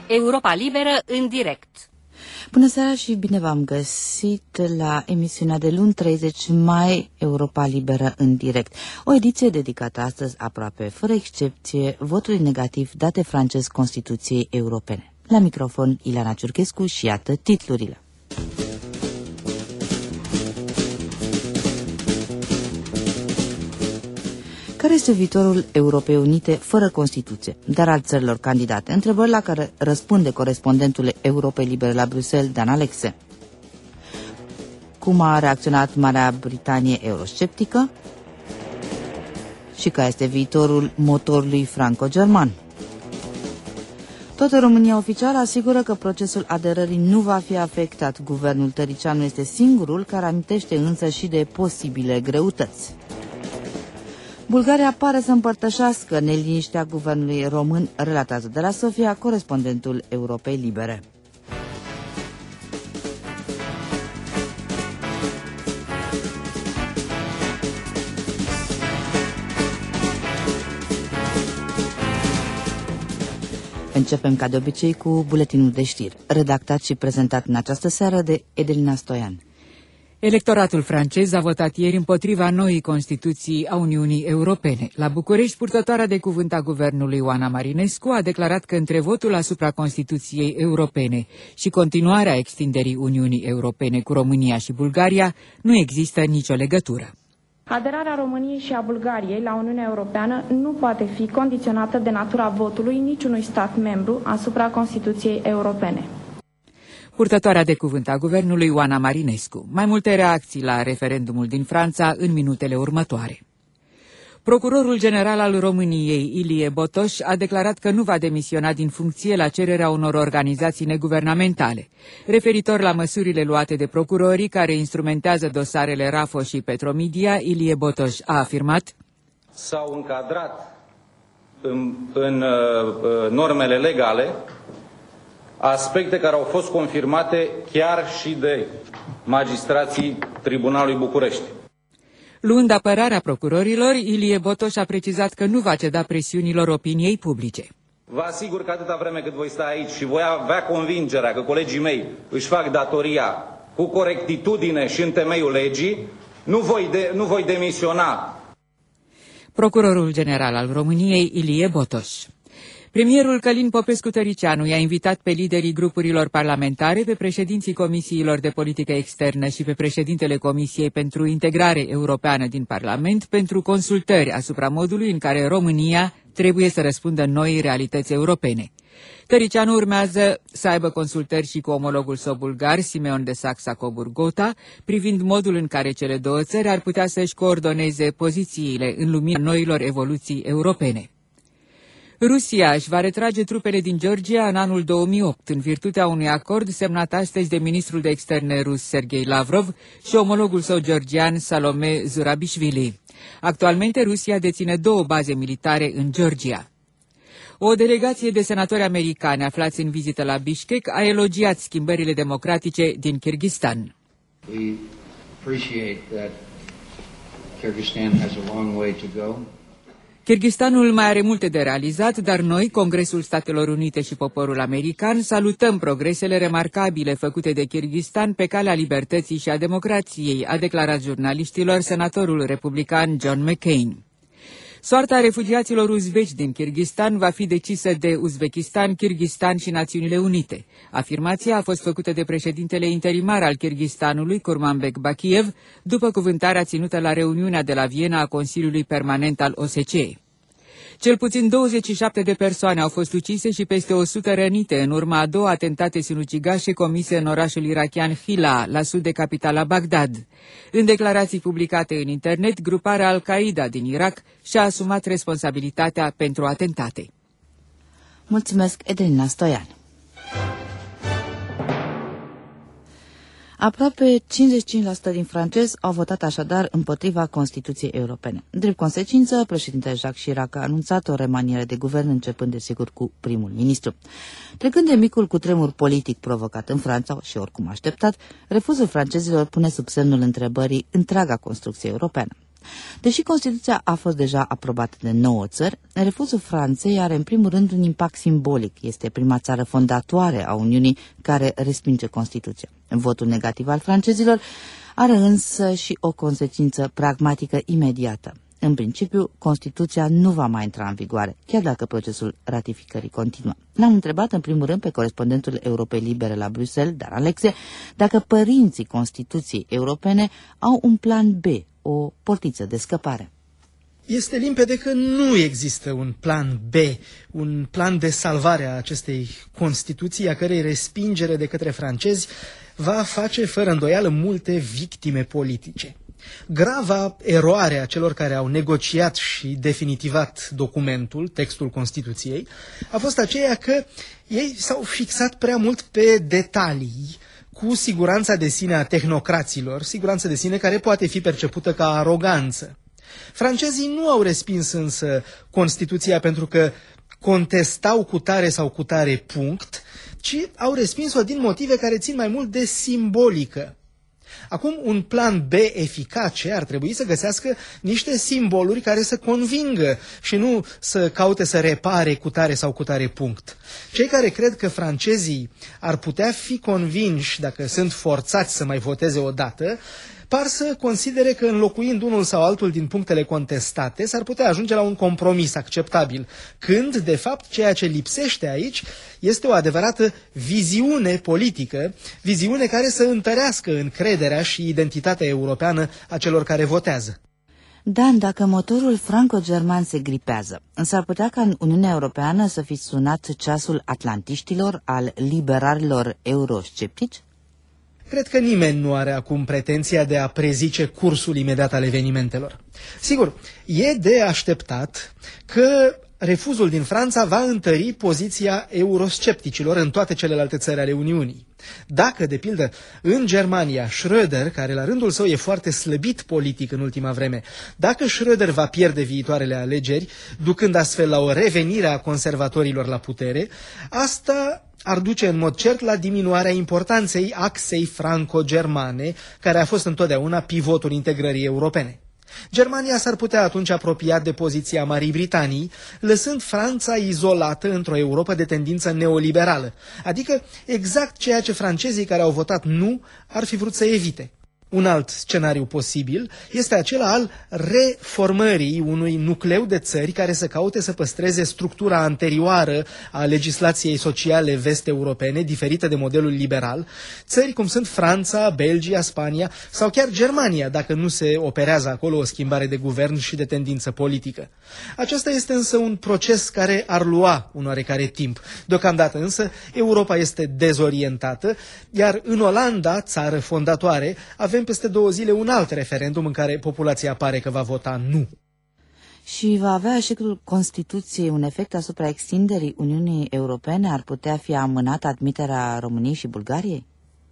Europa Liberă în direct. Bună seara și bine v-am găsit la emisiunea de luni 30 mai Europa Liberă în direct. O ediție dedicată astăzi, aproape fără excepție, votului negativ date francez Constituției Europene. La microfon Ileana Ciurchescu și iată titlurile. Care este viitorul Europei Unite fără Constituție, dar al țărilor candidate? Întrebări la care răspunde corespondentul Europei Libere la Bruxelles, Dan Alexe. Cum a reacționat Marea Britanie eurosceptică? Și care este viitorul motorului franco-german? Tot România oficială asigură că procesul aderării nu va fi afectat. Guvernul Tăricianu este singurul care amintește însă și de posibile greutăți. Bulgaria pare să împărtășească neliniștea guvernului român, relatează de la Sofia corespondentul Europei Libere. Începem ca de obicei cu buletinul de știri, redactat și prezentat în această seară de Edelina Stoian. Electoratul francez a votat ieri împotriva noii Constituții a Uniunii Europene. La București, purtătoarea de cuvânt a guvernului Oana Marinescu a declarat că între votul asupra Constituției Europene și continuarea extinderii Uniunii Europene cu România și Bulgaria nu există nicio legătură. Aderarea României și a Bulgariei la Uniunea Europeană nu poate fi condiționată de natura votului niciunui stat membru asupra Constituției Europene. Purtătoarea de cuvânt a guvernului Oana Marinescu. Mai multe reacții la referendumul din Franța în minutele următoare. Procurorul general al României, Ilie Botoș, a declarat că nu va demisiona din funcție la cererea unor organizații neguvernamentale. Referitor la măsurile luate de procurorii care instrumentează dosarele Rafo și Petromedia, Ilie Botoș a afirmat: s-au încadrat în normele legale aspecte care au fost confirmate chiar și de magistrații Tribunalului București. Luând apărarea procurorilor, Ilie Botoș a precizat că nu va ceda presiunilor opiniei publice. Vă asigur că atâta vreme cât voi sta aici și voi avea convingerea că colegii mei își fac datoria cu corectitudine și în temeiul legii, nu voi demisiona. Procurorul general al României, Ilie Botoș. Premierul Călin Popescu-Tăricianu i-a invitat pe liderii grupurilor parlamentare, pe președinții comisiilor de politică externă și pe președintele Comisiei pentru Integrare Europeană din Parlament pentru consultări asupra modului în care România trebuie să răspundă noii realități europene. Tăricianu urmează să aibă consultări și cu omologul său bulgar, Simeon de Saxa-Coburg-Gotha, privind modul în care cele două țări ar putea să-și coordoneze pozițiile în lumina noilor evoluții europene. Rusia își va retrage trupele din Georgia în anul 2008, în virtutea unui acord semnat astăzi de ministrul de externe rus Sergei Lavrov și omologul său georgian Salome Zurabishvili. Actualmente Rusia deține 2 baze militare în Georgia. O delegație de senatori americani aflați în vizită la Bishkek a elogiat schimbările democratice din Kyrgyzstan. We appreciate that Kyrgyzstan has a long way to go. Kyrgyzstanul mai are multe de realizat, dar noi, Congresul Statelor Unite și poporul american, salutăm progresele remarcabile făcute de Kyrgyzstan pe calea libertății și a democrației, a declarat jurnaliștilor senatorul republican John McCain. Soarta refugiaților uzbeci din Kyrgyzstan va fi decisă de Uzbekistan, Kyrgyzstan și Națiunile Unite. Afirmația a fost făcută de președintele interimar al Kyrgyzstanului, Kurmanbek Bakiev, după cuvântarea ținută la reuniunea de la Viena a Consiliului Permanent al OSCE. Cel puțin 27 de persoane au fost ucise și peste 100 rănite în urma a 2 atentate sinucigașe comise în orașul irachian Hila, la sud de capitala Bagdad. În declarații publicate în internet, gruparea Al-Qaeda din Irak și-a asumat responsabilitatea pentru atentate. Mulțumesc, Edelina Stoian. Aproape 55% din francezi au votat așadar împotriva Constituției Europene. Drept consecință, președintele Jacques Chirac a anunțat o remaniere de guvern, începând desigur cu primul ministru. Trecând de micul cutremur politic provocat în Franța și oricum așteptat, refuzul francezilor pune sub semnul întrebării întreaga construcție europeană. Deși Constituția a fost deja aprobată de 9 țări, refuzul Franței are în primul rând un impact simbolic. Este prima țară fondatoare a Uniunii care respinge Constituția. Votul negativ al francezilor are însă și o consecință pragmatică imediată. În principiu, Constituția nu va mai intra în vigoare, chiar dacă procesul ratificării continuă. L-am întrebat în primul rând pe corespondentul Europei Libere la Bruxelles, Dan Alexe, dacă părinții Constituției europene au un plan B, o portiță de scăpare. Este limpede că nu există un plan B, un plan de salvare a acestei Constituții, a cărei respingere de către francezi va face fără îndoială multe victime politice. Grava eroare a celor care au negociat și definitivat documentul, textul Constituției, a fost aceea că ei s-au fixat prea mult pe detalii, cu siguranța de sine a tehnocraților, siguranță de sine care poate fi percepută ca aroganță. Francezii nu au respins însă Constituția pentru că contestau cu tare sau cu tare punct, ci au respins-o din motive care țin mai mult de simbolică. Acum, un plan B eficace ar trebui să găsească niște simboluri care să convingă și nu să caute să repare cu tare sau cu tare punct. Cei care cred că francezii ar putea fi convinși, dacă sunt forțați să mai voteze odată, par să considere că înlocuind unul sau altul din punctele contestate s-ar putea ajunge la un compromis acceptabil, când, de fapt, ceea ce lipsește aici este o adevărată viziune politică, viziune care să întărească încrederea și identitatea europeană a celor care votează. Dan, dacă motorul franco-german se gripează, s-ar putea ca în Uniunea Europeană să fi sunat ceasul atlantiștilor, al liberalilor eurosceptici? Cred că nimeni nu are acum pretenția de a prezice cursul imediat al evenimentelor. Sigur, e de așteptat că refuzul din Franța va întări poziția euroscepticilor în toate celelalte țări ale Uniunii. Dacă, de pildă, în Germania, Schröder, care la rândul său e foarte slăbit politic în ultima vreme, dacă Schröder va pierde viitoarele alegeri, ducând astfel la o revenire a conservatorilor la putere, asta ar duce în mod cert la diminuarea importanței axei franco-germane, care a fost întotdeauna pivotul integrării europene. Germania s-ar putea atunci apropia de poziția Marii Britanii, lăsând Franța izolată într-o Europă de tendință neoliberală, adică exact ceea ce francezii care au votat nu ar fi vrut să evite. Un alt scenariu posibil este acela al reformării unui nucleu de țări care să caute să păstreze structura anterioară a legislației sociale vest-europene, diferită de modelul liberal, țări cum sunt Franța, Belgia, Spania sau chiar Germania, dacă nu se operează acolo o schimbare de guvern și de tendință politică. Acesta este însă un proces care ar lua un oarecare timp. Deocamdată însă Europa este dezorientată, iar în Olanda, țară fondatoare, avem peste 2 zile un alt referendum în care populația pare că va vota nu. Și va avea eșecul Constituției un efect asupra extinderii Uniunii Europene? Ar putea fi amânată admiterea României și Bulgariei?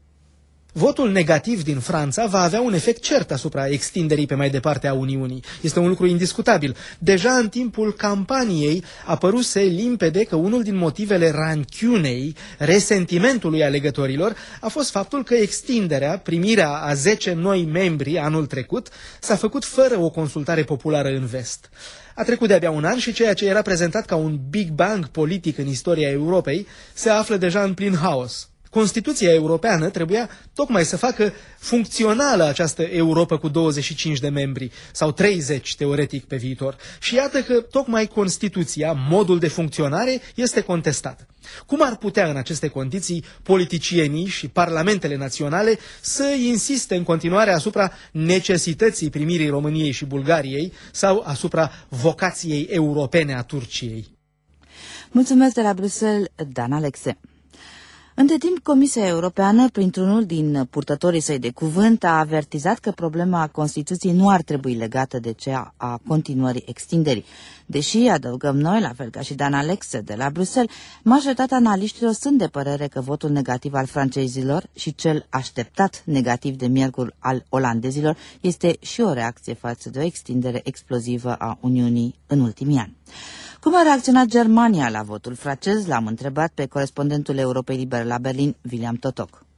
Votul negativ din Franța va avea un efect cert asupra extinderii pe mai departe a Uniunii. Este un lucru indiscutabil. Deja în timpul campaniei apăruse limpede că unul din motivele ranchiunei, resentimentului alegătorilor, a fost faptul că extinderea, primirea a 10 noi membri anul trecut, s-a făcut fără o consultare populară în vest. A trecut de-abia un an și ceea ce era prezentat ca un Big Bang politic în istoria Europei se află deja în plin haos. Constituția europeană trebuia tocmai să facă funcțională această Europa cu 25 de membri, sau 30 teoretic pe viitor. Și iată că tocmai Constituția, modul de funcționare, este contestat. Cum ar putea în aceste condiții politicienii și parlamentele naționale să insiste în continuare asupra necesității primirii României și Bulgariei sau asupra vocației europene a Turciei? Mulțumesc de la Bruxelles, Dan Alexe. Între timp, Comisia Europeană, printr-unul din purtătorii săi de cuvânt, a avertizat că problema Constituției nu ar trebui legată de cea a continuării extinderii. Deși, adăugăm noi, la fel ca și Dan Alexe de la Bruxelles, majoritatea analiștilor sunt de părere că votul negativ al francezilor și cel așteptat negativ de miercuri al olandezilor este și o reacție față de o extindere explozivă a Uniunii în ultimii ani. Cum a reacționat Germania la votul francez? L-am întrebat pe corespondentul Europei Libere la Berlin, William Totoc.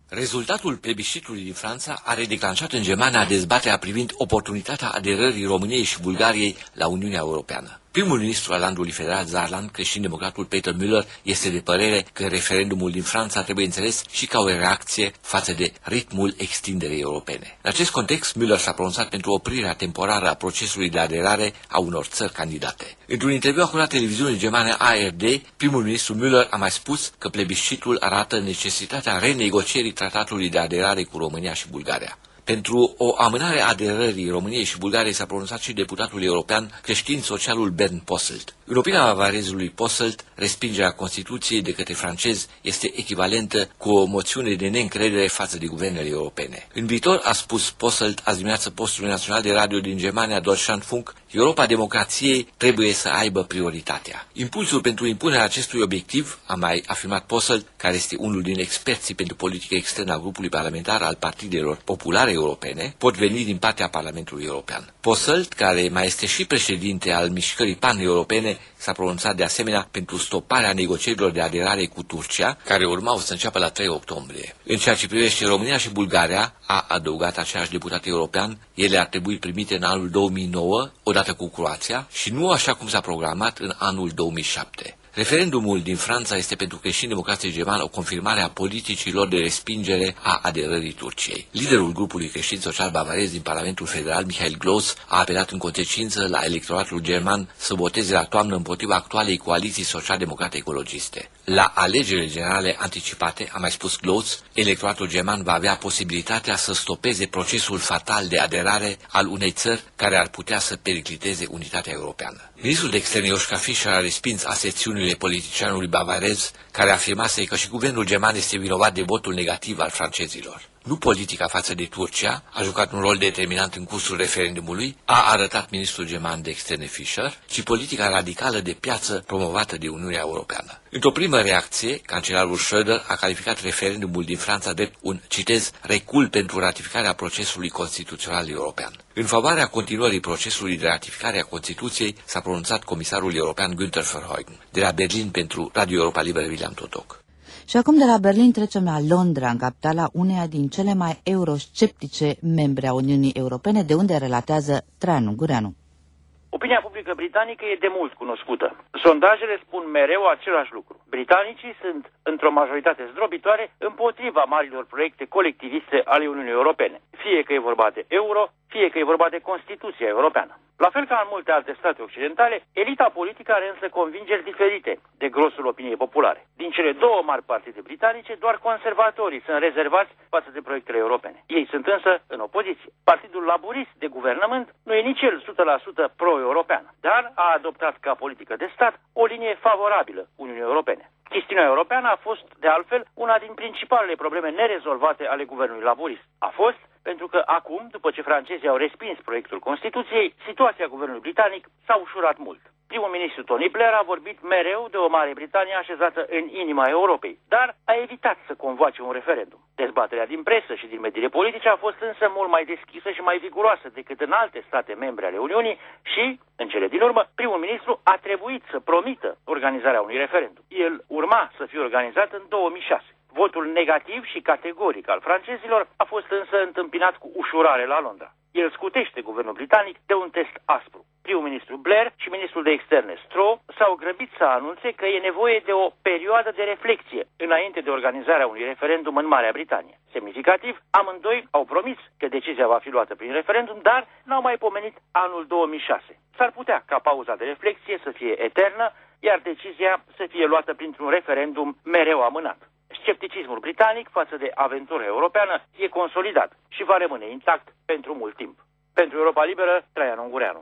Rezultatul plebiscitului din Franța a redeclanșat în Germania dezbaterea privind oportunitatea aderării României și Bulgariei la Uniunea Europeană. Primul ministru al landului federal Saarland, creștin-democratul Peter Müller, este de părere că referendumul din Franța trebuie înțeles și ca o reacție față de ritmul extinderii europene. În acest context, Müller s-a pronunțat pentru oprirea temporară a procesului de aderare a unor țări candidate. Într-un interviu acordat televiziunii germane ARD, primul ministru Müller a mai spus că plebiscitul arată necesitatea renegocierii tratatului de aderare cu România și Bulgaria. Pentru o amânare a aderării României și Bulgariei s-a pronunțat și deputatul european creștin-socialul Bernd Posselt. În opinia bavarezului Posselt, respingerea Constituției de către francezi este echivalentă cu o moțiune de neîncredere față de guvernele europene. În viitor, a spus Posselt azi dimineață postului național de radio din Germania, Deutschlandfunk, Europa democrației trebuie să aibă prioritatea. Impulsul pentru impunerea acestui obiectiv, a mai afirmat Posselt, care este unul din experții pentru politică externă a grupului parlamentar al partidelor populare europene, pot veni din partea Parlamentului European. Posselt, care mai este și președinte al mișcării pan-europene, s-a pronunțat de asemenea pentru stoparea negocierilor de aderare cu Turcia, care urmau să înceapă la 3 octombrie. În ceea ce privește România și Bulgaria, a adăugat același deputat european, ele ar trebui primite în anul 2009, odată cu Croația, și nu așa cum s-a programat în anul 2007. Referendumul din Franța este pentru creștin-democrații germani o confirmare a politicilor de respingere a aderării Turciei. Liderul grupului creștin-social bavarez din Parlamentul Federal, Michael Gloss, a apelat în consecință la electoratul german să voteze la toamnă împotriva actualei coaliții social-democrate ecologiste. La alegerile generale anticipate, a mai spus Gloss, electoratul german va avea posibilitatea să stopeze procesul fatal de aderare al unei țări care ar putea să pericliteze unitatea europeană. Ministrul de externe Joschka Fischer a respins aserțiunile politicianului bavarez, care afirmase că și guvernul german este vinovat de votul negativ al francezilor. Nu politica față de Turcia a jucat un rol determinant în cursul referendumului, a arătat ministrul german de externe Fischer, ci politica radicală de piață promovată de Uniunea Europeană. Într-o primă reacție, cancelarul Schröder a calificat referendumul din Franța drept un, citez, recul pentru ratificarea procesului constituțional european. În favoarea continuării procesului de ratificare a Constituției s-a pronunțat comisarul european Günther Verheugen. De la Berlin pentru Radio Europa Liberă, William Totoc. Și acum de la Berlin trecem la Londra, în capitala uneia din cele mai eurosceptice membre a Uniunii Europene, de unde relatează Traian Ungureanu. Opinia publică britanică e de mult cunoscută. Sondajele spun mereu același lucru. Britanicii sunt, într-o majoritate zdrobitoare, împotriva marilor proiecte colectiviste ale Uniunii Europene. Fie că e vorba de euro, fie că e vorba de Constituția Europeană. La fel ca în multe alte state occidentale, elita politică are însă convingeri diferite de grosul opiniei populare. Din cele două mari partide britanice, doar conservatorii sunt rezervați față de proiectele europene. Ei sunt însă în opoziție. Partidul laburist de guvernământ nu e nici el 100% pro-europeană, dar a adoptat ca politică de stat o linie favorabilă Uniunii Europene. Chestiunea europeană a fost, de altfel, una din principalele probleme nerezolvate ale guvernului laburist. A fost pentru că acum, după ce francezii au respins proiectul Constituției, situația guvernului britanic s-a ușurat mult. Primul ministru Tony Blair a vorbit mereu de o Mare Britanie așezată în inima Europei, dar a evitat să convoace un referendum. Dezbaterea din presă și din mediile politice a fost însă mult mai deschisă și mai viguroasă decât în alte state membre ale Uniunii și, în cele din urmă, primul ministru a trebuit să promită organizarea unui referendum. El urma să fie organizat în 2006. Votul negativ și categoric al francezilor a fost însă întâmpinat cu ușurare la Londra. El scutește guvernul britanic de un test aspru. Primul ministru Blair și ministrul de externe Stroh s-au grăbit să anunțe că e nevoie de o perioadă de reflexie înainte de organizarea unui referendum în Marea Britanie. Semnificativ, amândoi au promis că decizia va fi luată prin referendum, dar n-au mai pomenit anul 2006. S-ar putea ca pauza de reflexie să fie eternă, iar decizia să fie luată printr-un referendum mereu amânat. Scepticismul britanic față de aventura europeană e consolidat și va rămâne intact pentru mult timp. Pentru Europa Liberă, Traian Ungureanu.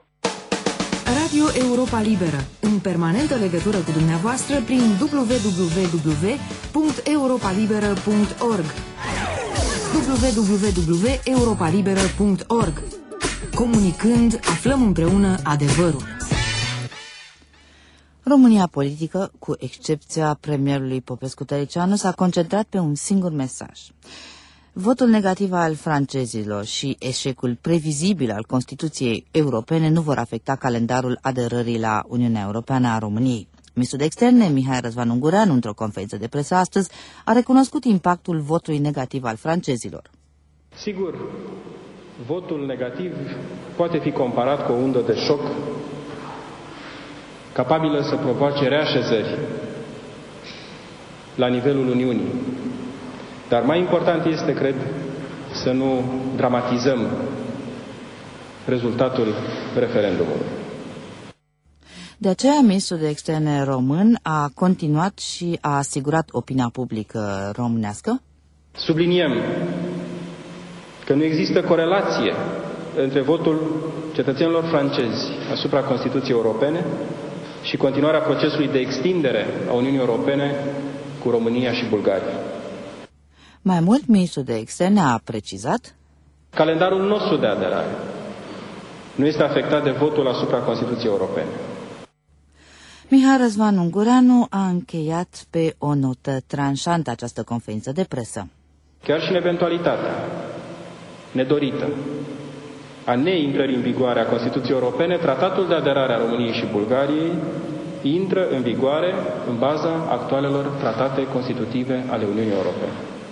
Radio Europa Liberă, în permanentă legătură cu dumneavoastră prin www.europalibera.org www.europalibera.org. Comunicând, aflăm împreună adevărul. România politică, cu excepția premierului Popescu-Tăricianu, s-a concentrat pe un singur mesaj. Votul negativ al francezilor și eșecul previzibil al Constituției Europene nu vor afecta calendarul aderării la Uniunea Europeană a României. Ministrul de Externe, Mihai Răzvan Ungureanu, într-o conferință de presă astăzi, a recunoscut impactul votului negativ al francezilor. Sigur, votul negativ poate fi comparat cu o undă de șoc capabilă să provoace reașezări la nivelul Uniunii. Dar mai important este, cred, să nu dramatizăm rezultatul referendumului. De aceea, ministrul de Externe român a continuat și a asigurat opinia publică românească. Subliniem că nu există corelație între votul cetățenilor francezi asupra Constituției Europene și continuarea procesului de extindere a Uniunii Europene cu România și Bulgaria. Mai mult, ministrul de Externe a precizat: calendarul nostru de aderare nu este afectat de votul asupra Constituției Europene. Mihai Răzvan Ungureanu a încheiat pe o notă tranșantă această conferință de presă. Chiar și în eventualitatea nedorită a neintrării în vigoare a Constituției Europene, tratatul de aderare a României și Bulgariei intră în vigoare în baza actualelor tratate constitutive ale Uniunii Europene.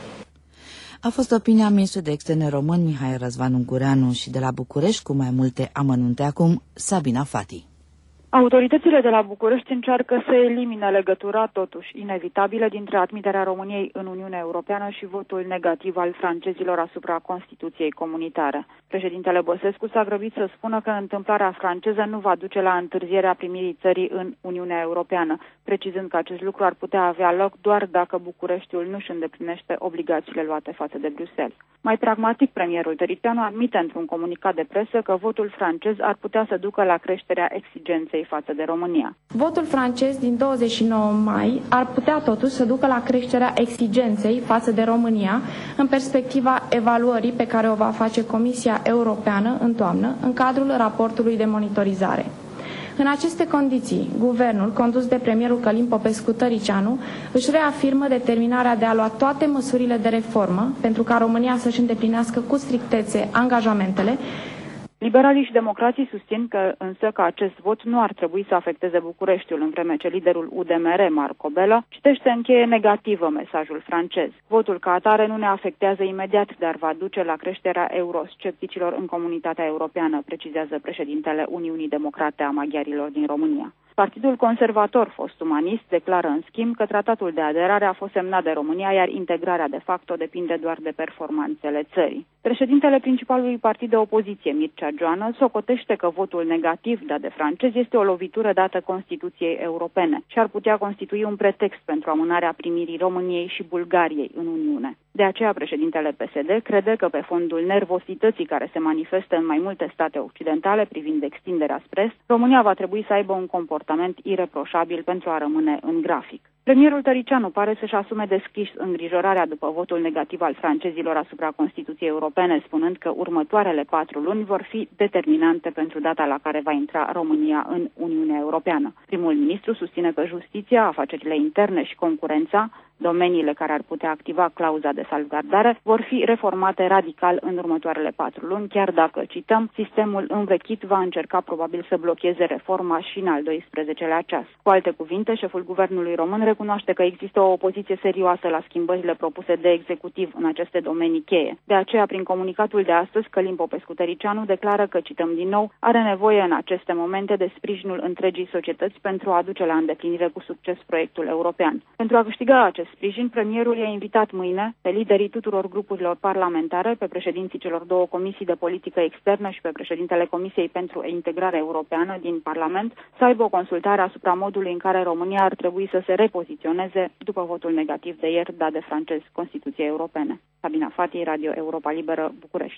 A fost opinia ministrului de Externe român Mihai Răzvan Ungureanu. Și de la București, cu mai multe amănunte acum, Sabina Fati. Autoritățile de la București încearcă să elimine legătura totuși inevitabilă dintre admiterea României în Uniunea Europeană și votul negativ al francezilor asupra Constituției comunitare. Președintele Băsescu s-a grăbit să spună că întâmplarea franceză nu va duce la întârzierea primirii țării în Uniunea Europeană, precizând că acest lucru ar putea avea loc doar dacă Bucureștiul nu își îndeplinește obligațiile luate față de Bruxelles. Mai pragmatic, premierul Tăricianu admite într-un comunicat de presă că votul francez ar putea să ducă la creșterea exigenței față de România. Votul francez din 29 mai ar putea totuși să ducă la creșterea exigenței față de România în perspectiva evaluării pe care o va face Comisia Europeană în toamnă în cadrul raportului de monitorizare. În aceste condiții, guvernul, condus de premierul Călin Popescu-Tăricianu, își reafirmă determinarea de a lua toate măsurile de reformă pentru ca România să-și îndeplinească cu strictețe angajamentele. Liberalii și democrații susțin însă că acest vot nu ar trebui să afecteze Bucureștiul, în vreme ce liderul UDMR, Marco Bello, citește în cheie negativă mesajul francez. Votul ca atare nu ne afectează imediat, dar va duce la creșterea euroscepticilor în comunitatea europeană, precizează președintele Uniunii Democrate a Maghiarilor din România. Partidul Conservator, fost umanist, declară în schimb că tratatul de aderare a fost semnat de România, iar integrarea de facto depinde doar de performanțele țării. Președintele principalului partid de opoziție, Mircea Joană, socotește că votul negativ dat de francezi este o lovitură dată Constituției Europene și ar putea constitui un pretext pentru amânarea primirii României și Bulgariei în Uniune. De aceea, președintele PSD crede că pe fondul nervosității care se manifestă în mai multe state occidentale privind extinderea spre est, România va trebui să aibă un comportament ireproșabil pentru a rămâne în grafic. Premierul Tăricianu pare să-și asume deschis îngrijorarea după votul negativ al francezilor asupra Constituției Europene, spunând că următoarele 4 luni vor fi determinante pentru data la care va intra România în Uniunea Europeană. Primul ministru susține că justiția, afacerile interne și concurența, domeniile care ar putea activa clauza de salvgardare, vor fi reformate radical în următoarele 4 luni, chiar dacă, cităm, sistemul învechit va încerca probabil să blocheze reforma și în al 12-lea ceas. Cu alte cuvinte, șeful guvernului român recunoaște că există o opoziție serioasă la schimbările propuse de executiv în aceste domenii cheie. De aceea, prin comunicatul de astăzi, Călin Popescu-Tăricianu declară că, cităm din nou, are nevoie în aceste momente de sprijinul întregii societăți pentru a aduce la îndeplinire cu succes proiectul european. Pentru a câștiga acest sprijin, premierul i-a invitat mâine pe liderii tuturor grupurilor parlamentare, pe președinții celor 2 comisii de politică externă și pe președintele Comisiei pentru Integrare Europeană din Parlament să aibă o consultare asupra modului în care România ar trebui să se repoziționeze după votul negativ de ieri dat de francezi Constituției Europene. Sabina Fati, Radio Europa Liberă, București.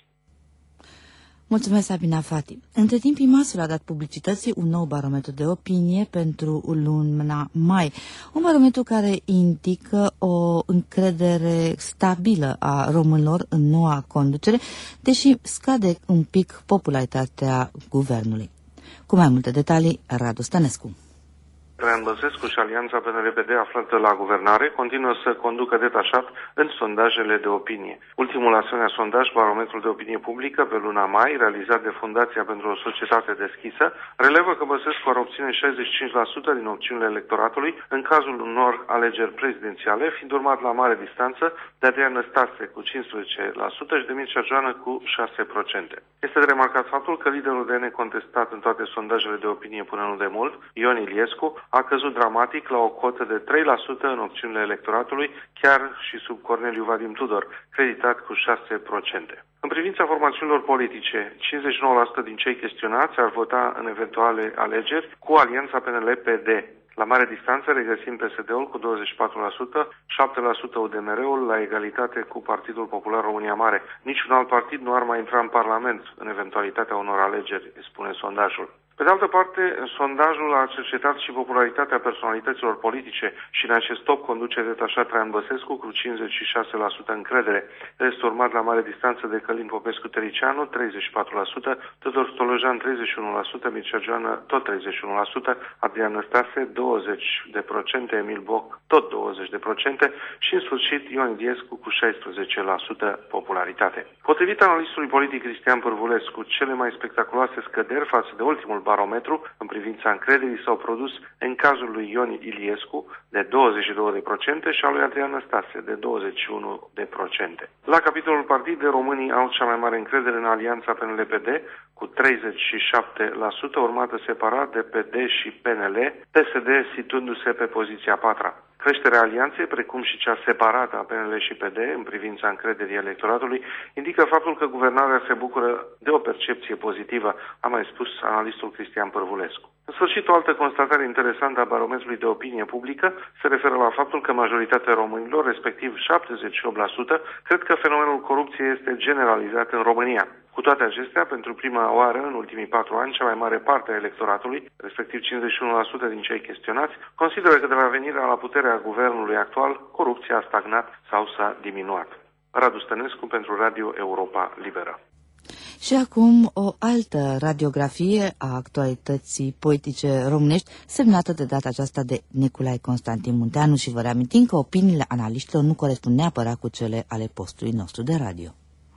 Mulțumesc, Sabina Fati. Între timp, IMAS-ul a dat publicității un nou barometru de opinie pentru luna mai. Un barometru care indică o încredere stabilă a românilor în noua conducere, deși scade un pic popularitatea guvernului. Cu mai multe detalii, Radu Stănescu. Traian Băsescu și alianța PNL-PD aflată la guvernare continuă să conducă detașat în sondajele de opinie. Ultimul asemenea sondaj, Barometrul de opinie publică, pe luna mai, realizat de Fundația pentru o societate deschisă, relevă că Băsescu ar obține 65% din opțiunile electoratului în cazul unor alegeri prezidențiale, fiind urmat la mare distanță de Adrian Năstase cu 15% și de Mircea Joană cu 6%. Este de remarcat faptul că liderul de necontestat în toate sondajele de opinie până nu de mult, Ion Iliescu, a căzut dramatic la o cotă de 3% în opțiunile electoratului, chiar și sub Corneliu Vadim Tudor, creditat cu 6%. În privința formațiunilor politice, 59% din cei chestionați ar vota în eventuale alegeri cu alianța PNL-PD. La mare distanță regăsim PSD-ul cu 24%, 7% UDMR-ul la egalitate cu Partidul Popular România Mare. Niciun alt partid nu ar mai intra în Parlament în eventualitatea unor alegeri, spune sondajul. Pe de altă parte, sondajul a cercetat și popularitatea personalităților politice și în acest top conduce detașat Traian Băsescu cu 56% încredere. Este urmat la mare distanță de Călin Popescu-Tăricianu, 34%, Tudor Stolojan 31%, Mircea Joană tot 31%, Adrian Năstase 20%, Emil Boc tot 20% și în sfârșit Ion Iliescu cu 16% popularitate. Potrivit analistului politic Cristian Pârvulescu, cele mai spectaculoase scăderi față de ultimul barometru în privința încrederii s-au produs în cazul lui Ion Iliescu de 22% și al lui Adrian Năstase de 21%. La capitolul partide, românii au cea mai mare încredere în alianța PNL-PD cu 37%, urmată separat de PD și PNL, PSD situându-se pe poziția 4-a. Creșterea alianței, precum și cea separată a PNL și PD în privința încrederii electoratului, indică faptul că guvernarea se bucură de o percepție pozitivă, a mai spus analistul Cristian Pârvulescu. În sfârșit, o altă constatare interesantă a barometrului de opinie publică se referă la faptul că majoritatea românilor, respectiv 78%, cred că fenomenul corupției este generalizat în România. Cu toate acestea, pentru prima oară în ultimii 4 ani, cea mai mare parte a electoratului, respectiv 51% din cei chestionați, consideră că de la venirea la puterea guvernului actual, corupția a stagnat sau s-a diminuat. Radu Stănescu pentru Radio Europa Liberă. Și acum o altă radiografie a actualității politice românești, semnată de data aceasta de Nicolae Constantin Munteanu, și vă reamintim că opiniile analiștilor nu corespund neapărat cu cele ale postului nostru de radio.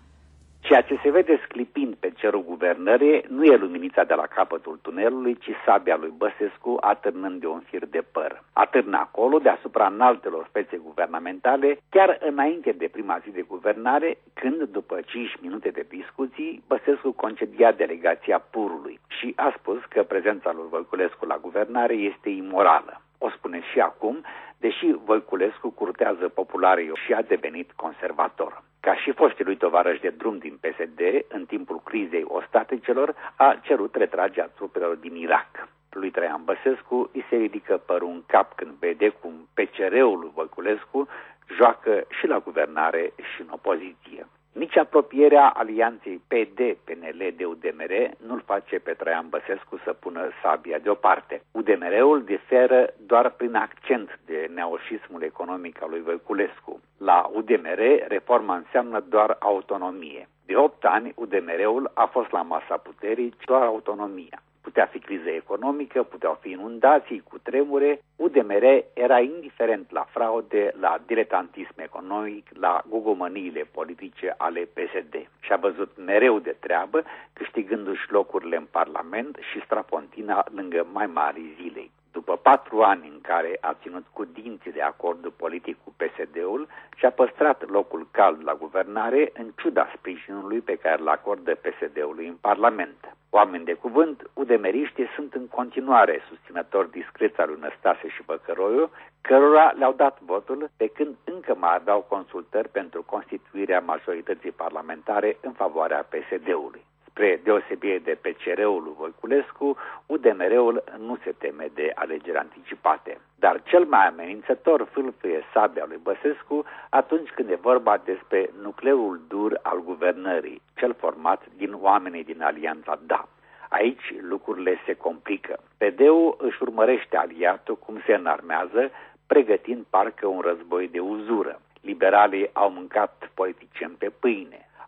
Ceea ce se vede sclipind pe cerul guvernării nu e luminița de la capătul tunelului, ci sabia lui Băsescu atârnând de un fir de păr. Atârnă acolo, deasupra înaltelor fețe guvernamentale, chiar înainte de prima zi de guvernare, când, după 5 minute de discuții, Băsescu concedia delegația Purului și a spus că prezența lui Voiculescu la guvernare este imorală. O spune și acum, deși Voiculescu curtează popularii și a devenit conservator. Ca și foștii lui tovarăși de drum din PSD, în timpul crizei ostaticelor, a cerut retragerea trupelor din Irak. Lui Traian Băsescu îi se ridică părul în cap când vede cum PCR-ul lui Voiculescu joacă și la guvernare și în opoziție. Nici apropierea alianței PD-PNL de UDMR nu-l face pe Traian Băsescu să pună sabia deoparte. UDMR-ul diferă doar prin accent de neoșismul economic al lui Voiculescu. La UDMR, reforma înseamnă doar autonomie. De 8 ani, UDMR-ul a fost la masa puterii doar autonomia. Putea fi criză economică, puteau fi inundații, cutremure. UDMR era indiferent la fraude, la diletantism economic, la gogomăniile politice ale PSD. Și a văzut mereu de treabă, câștigându-și locurile în Parlament și strapontina lângă mai mari zilei. După 4 ani în care a ținut cu dinții de acordul politic cu PSD-ul, și-a păstrat locul cald la guvernare în ciuda sprijinului pe care îl acordă PSD-ului în Parlament. Oameni de cuvânt, udemeriștii sunt în continuare susținători discreți al lui Năstase și Băcăroiu, cărora le-au dat votul, pe când încă mai aveau consultări pentru constituirea majorității parlamentare în favoarea PSD-ului. Spre deosebire de PCR-ul lui Voiculescu, UDMR-ul nu se teme de alegeri anticipate. Dar cel mai amenințător fâlfâie sabia lui Băsescu atunci când e vorba despre nucleul dur al guvernării, cel format din oamenii din Alianța Da. Aici lucrurile se complică. PD-ul își urmărește aliatul cum se înarmează, pregătind parcă un război de uzură. Liberalii au mâncat politicieni pe pâine.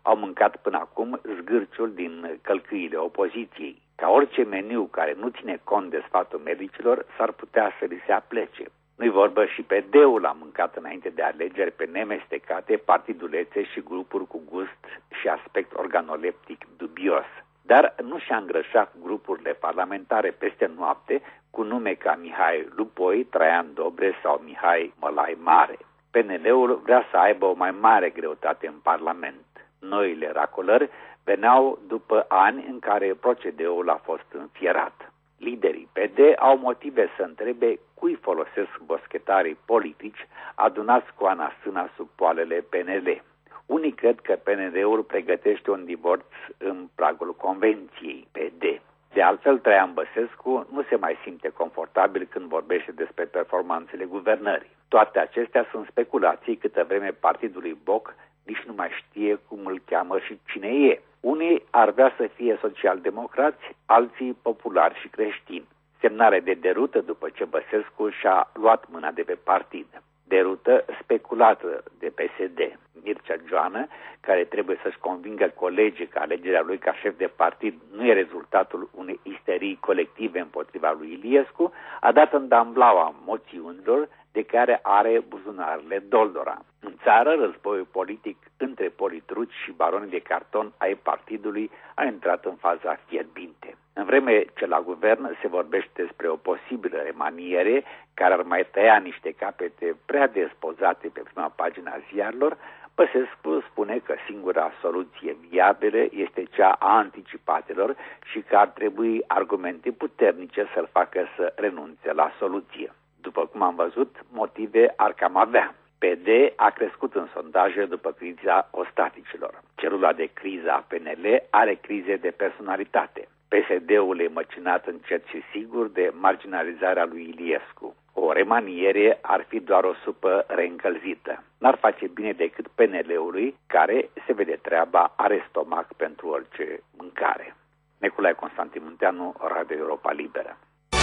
au mâncat până acum zgârciul din călcâiile opoziției. Ca orice meniu care nu ține cont de sfatul medicilor, s-ar putea să li se aplece. Nu-i vorbă și PD-ul a mâncat înainte de alegeri pe nemestecate partidulețe și grupuri cu gust și aspect organoleptic dubios. Dar nu și-a îngrășat grupurile parlamentare peste noapte cu nume ca Mihai Lupoi, Traian Dobre sau Mihai Mălai Mare. PNL-ul vrea să aibă o mai mare greutate în Parlament. Noile racolări veneau după ani în care procedeul a fost înfierat. Liderii PD au motive să întrebe cui folosesc boschetarii politici adunați cu Ana Sâna sub poalele PNL. Unii cred că PNL-ul pregătește un divorț în pragul convenției PD. De altfel, Traian Băsescu nu se mai simte confortabil când vorbește despre performanțele guvernării. Toate acestea sunt speculații câtă vreme partidului Boc nici nu mai știe cum îl cheamă și cine e. Unii ar vrea să fie social-democrați, alții populari și creștini. Semnare de derută după ce Băsescu și-a luat mâna de pe partid. Derută speculată de PSD. Mircea Joană, care trebuie să-și convingă colegii că alegerea lui ca șef de partid nu e rezultatul unei isterii colective împotriva lui Iliescu, a dat în damblaua moțiunilor de care are buzunarele doldora. În țară, războiul politic între politruci și baroni de carton ai partidului a intrat în faza fierbinte. În vreme ce la guvern se vorbește despre o posibilă remaniere care ar mai tăia niște capete prea despozate pe prima pagina ziarilor, Băsescu spune că singura soluție viabilă este cea a anticipatelor și că ar trebui argumente puternice să-l facă să renunțe la soluție. După cum am văzut, motive ar cam avea. PD a crescut în sondaje după criza ostaticilor. Celula de criză a PNL are crize de personalitate. PSD-ul e măcinat încet și sigur de marginalizarea lui Iliescu. O remaniere ar fi doar o supă reîncălzită. N-ar face bine decât PNL-ului, care se vede treaba, are stomac pentru orice mâncare. Nicolae Constantin Munteanu, Radio Europa Liberă.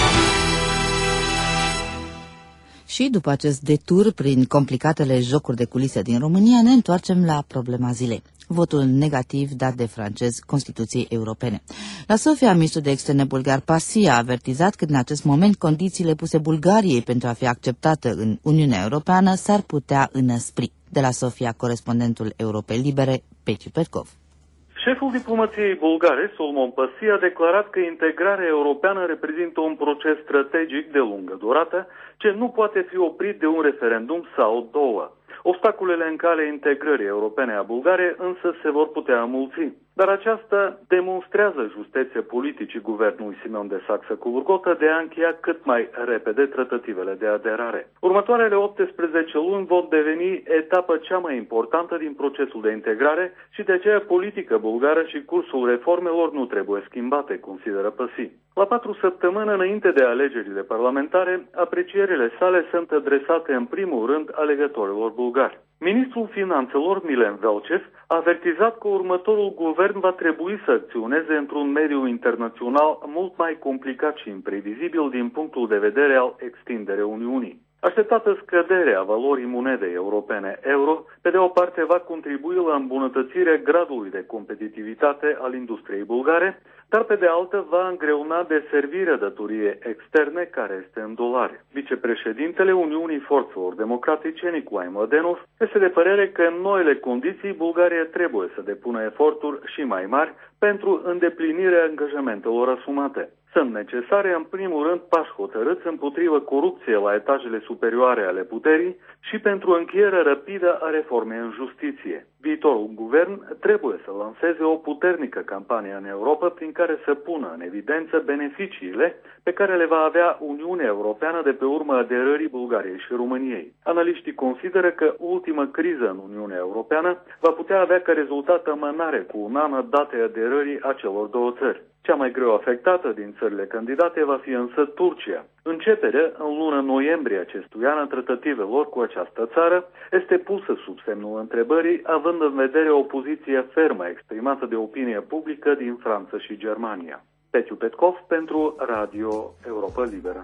Și după acest detur prin complicatele jocuri de culise din România, ne întoarcem la problema zilei. Votul negativ dat de francezi Constituției Europene. La Sofia, ministrul de externe bulgar Pasi a avertizat că în acest moment condițiile puse Bulgariei pentru a fi acceptată în Uniunea Europeană s-ar putea înăspri. De la Sofia, corespondentul Europei Libere, Petiu Petkov. Șeful diplomației bulgare, Solomon Pasi, a declarat că integrarea europeană reprezintă un proces strategic de lungă durată, ce nu poate fi oprit de un referendum sau două. Obstacolele în calea integrării europene a Bulgariei însă se vor putea înmulți. Dar aceasta demonstrează justețe politicii guvernului Simeon de Saxe-Coburg-Gotha de a încheia cât mai repede tratativele de aderare. Următoarele 18 luni vor deveni etapa cea mai importantă din procesul de integrare și de aceea politica bulgară și cursul reformelor nu trebuie schimbate, consideră Pasi. La 4 săptămâni înainte de alegerile parlamentare, aprecierile sale sunt adresate în primul rând alegătorilor bulgari. Ministrul Finanțelor, Milen Velcev, a avertizat că următorul guvern va trebui să acționeze într-un mediu internațional mult mai complicat și imprevizibil din punctul de vedere al extinderii Uniunii. Așteptată scădere a valorii monedei europene euro, pe de o parte va contribui la îmbunătățirea gradului de competitivitate al industriei bulgare, dar pe de altă va îngreuna deservirea datoriei externe care este în dolari. Vicepreședintele Uniunii Forțelor Democratice, Nicolae Mladenov, este de părere că în noile condiții Bulgaria trebuie să depună eforturi și mai mari pentru îndeplinirea angajamentelor asumate. Sunt necesare, în primul rând, pași hotărâți împotriva corupției la etajele superioare ale puterii și pentru încheierea rapidă a reformei în justiție. Viitorul guvern trebuie să lanseze o puternică campanie în Europa prin care să pună în evidență beneficiile pe care le va avea Uniunea Europeană de pe urma aderării Bulgariei și României. Analiștii consideră că ultima criză în Uniunea Europeană va putea avea ca rezultat amânare cu un an a datei aderării a celor două țări. Cea mai greu afectată din țările candidate va fi însă Turcia. Începerea în luna noiembrie acestui an a tratativelor cu această țară este pusă sub semnul întrebării, având în vedere o poziție fermă exprimată de opinia publică din Franța și Germania. Petiu Petkov pentru Radio Europa Liberă.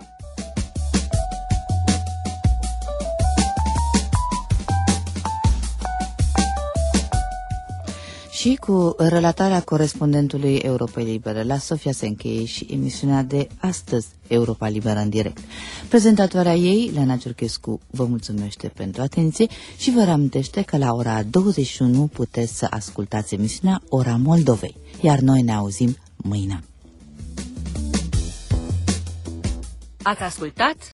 Și Și cu relatarea corespondentului Europei Libere la Sofia se încheie și emisiunea de astăzi, Europa Liberă în direct. Prezentatoarea ei, Leana Ciurchescu, vă mulțumește pentru atenție și vă reamintește că la ora 21 puteți să ascultați emisiunea Ora Moldovei, iar noi ne auzim mâine. Ați ascultat